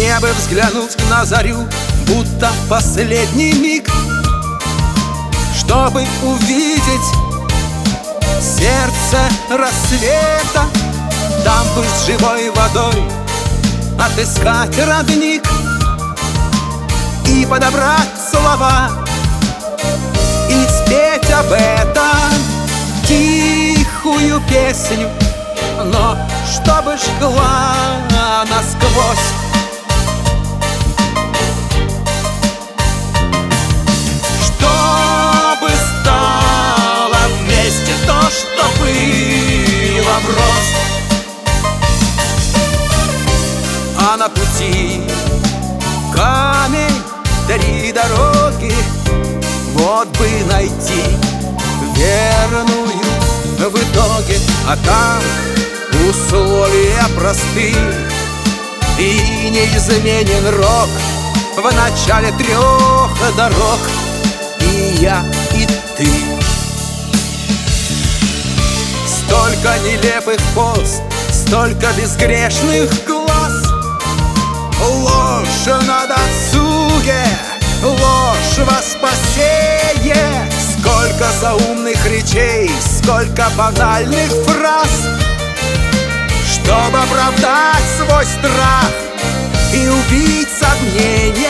Мне бы взглянуть на зарю, будто в последний миг, чтобы увидеть сердце рассвета. Там бы с живой водой отыскать родник и подобрать слова, и спеть об этом тихую песню, но чтобы жгла насквозь. Чтобы стало вместе то, что было врозь. А на пути камень, 3 дороги, вот бы найти верную в итоге. А там условия просты, и неизменен рок в начале 3 дорог. И я, и ты. Столько нелепых поз, столько безгрешных глаз, ложь на досуге, ложь во спасение. Сколько заумных речей, сколько банальных фраз, чтобы оправдать свой страх и убить сомнения.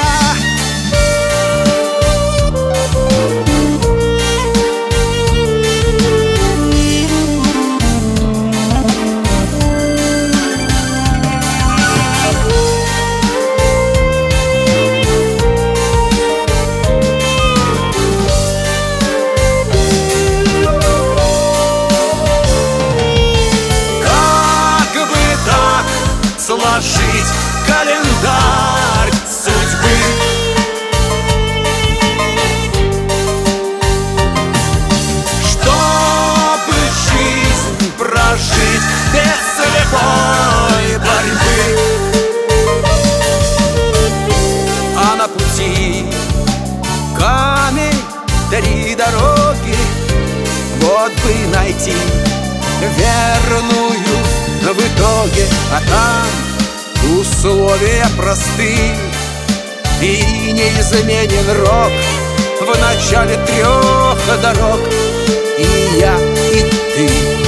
Сложить календарь судьбы, чтобы жизнь прожить без слепой борьбы. А на пути камень, 3 дороги, вот бы найти верную в итоге. А там условия просты, и неизменен рок в начале 3 дорог. И я, и ты.